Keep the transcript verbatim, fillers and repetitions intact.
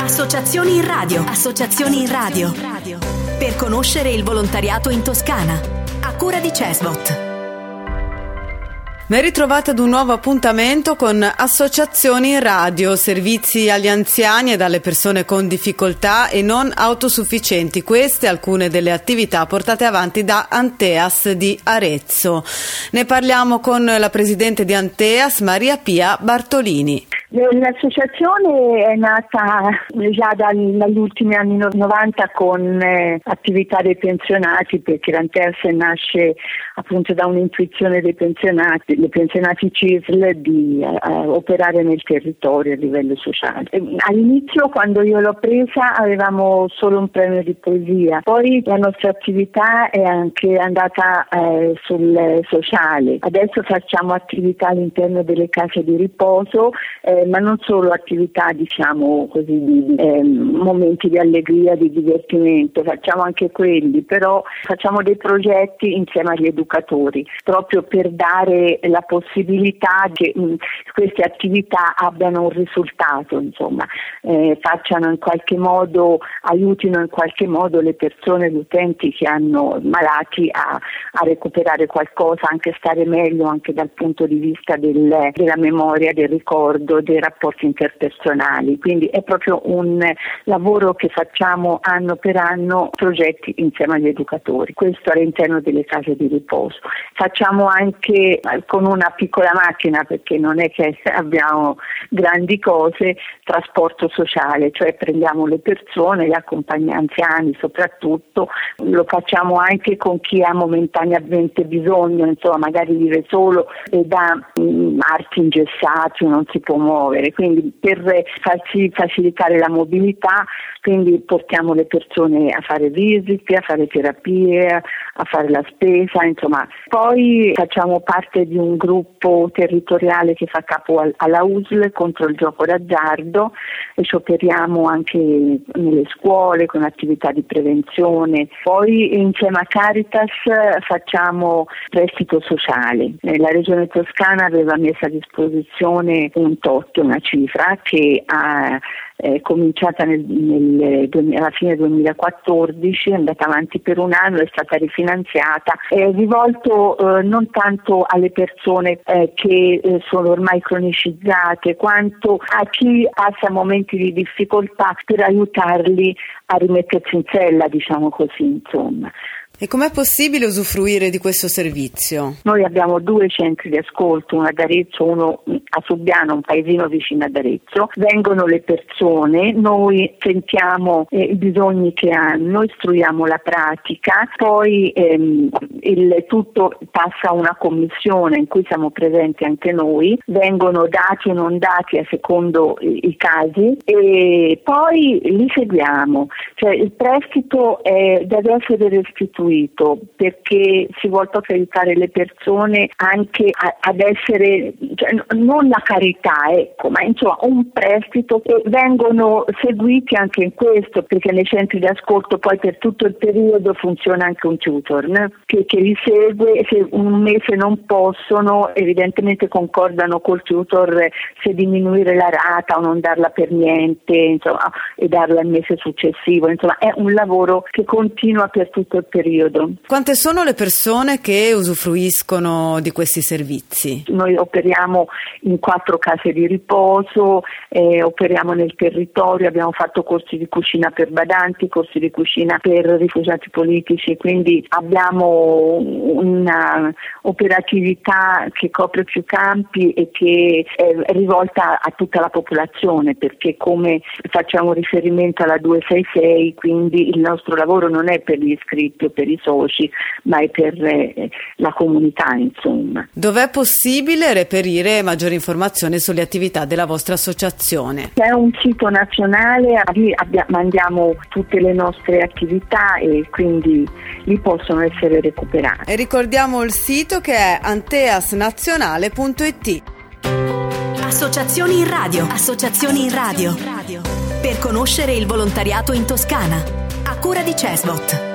Associazioni in radio. Associazioni in radio. Per conoscere il volontariato in Toscana. A cura di Cesbot. Ben ritrovata ad un nuovo appuntamento con Associazioni in radio, servizi agli anziani e alle persone con difficoltà e non autosufficienti. Queste alcune delle attività portate avanti da Anteas di Arezzo. Ne parliamo con la presidente di Anteas, Maria Pia Bartolini. L'associazione è nata già dagli ultimi anni novanta con eh, attività dei pensionati, perché l'Anteas nasce appunto da un'intuizione dei pensionati, dei pensionati C I S L di eh, operare nel territorio a livello sociale. E all'inizio, quando io l'ho presa, avevamo solo un premio di poesia, poi la nostra attività è anche andata eh, sul sociale. Adesso facciamo attività all'interno delle case di riposo, eh, ma non solo attività, diciamo così, di eh, momenti di allegria, di divertimento, facciamo anche quelli, però facciamo dei progetti insieme agli educatori, proprio per dare la possibilità che mh, queste attività abbiano un risultato, insomma, eh, facciano in qualche modo, aiutino in qualche modo le persone, gli utenti che hanno malati a, a recuperare qualcosa, anche stare meglio anche dal punto di vista del, della memoria, del ricordo, dei rapporti interpersonali. Quindi è proprio un lavoro che facciamo anno per anno, progetti insieme agli educatori, questo all'interno delle case di riposo. Facciamo anche con una piccola macchina, perché non è che abbiamo grandi cose, trasporto sociale, cioè prendiamo le persone, gli accompagni anziani soprattutto, lo facciamo anche con chi ha momentaneamente bisogno, insomma magari vive solo e da mh, arti ingessati, non si può muovere, quindi per farci facilitare la mobilità, quindi portiamo le persone a fare visite, a fare terapie, a fare la spesa, insomma. Poi facciamo parte di un gruppo territoriale che fa capo alla U S L contro il gioco d'azzardo e ci operiamo anche nelle scuole con attività di prevenzione. Poi insieme a Caritas facciamo prestito sociale. La Regione Toscana aveva messo a disposizione un tot, una cifra che ha è cominciata nel, nel, alla fine duemilaquattordici, è andata avanti per un anno, è stata rifinanziata, è rivolto eh, non tanto alle persone eh, che eh, sono ormai cronicizzate, quanto a chi passa momenti di difficoltà per aiutarli a rimettersi in sella, diciamo così, insomma. E com'è possibile usufruire di questo servizio? Noi abbiamo due centri di ascolto, uno ad Arezzo, uno a Subiano, un paesino vicino ad Arezzo. Vengono le persone, noi sentiamo eh, i bisogni che hanno, istruiamo la pratica, poi ehm, il tutto passa a una commissione in cui siamo presenti anche noi, vengono dati o non dati a secondo i, i casi e poi li seguiamo. Cioè il prestito è, deve essere restituito, perché si vuole proprio aiutare le persone anche a, ad essere, cioè, non la carità, ecco, ma insomma un prestito, che vengono seguiti anche in questo, perché nei centri di ascolto poi per tutto il periodo funziona anche un tutor, né? che, che li segue, se un mese non possono evidentemente concordano col tutor se diminuire la rata o non darla per niente, insomma, e darla il mese successivo, insomma è un lavoro che continua per tutto il periodo. Quante sono le persone che usufruiscono di questi servizi? Noi operiamo in quattro case di riposo, eh, operiamo nel territorio, abbiamo fatto corsi di cucina per badanti, corsi di cucina per rifugiati politici, quindi abbiamo una operatività che copre più campi e che è rivolta a tutta la popolazione, perché come facciamo riferimento alla duecentosessantasei, quindi il nostro lavoro non è per gli iscritti o per i soci, ma è per eh, la comunità, insomma. Dov'è possibile reperire maggiori informazioni sulle attività della vostra associazione? C'è un sito nazionale, lì abbia, mandiamo tutte le nostre attività e quindi lì possono essere recuperate. E ricordiamo il sito che è anteasnazionale punto it. Associazioni in radio. Associazioni in radio. Per conoscere il volontariato in Toscana. A cura di Cesbot.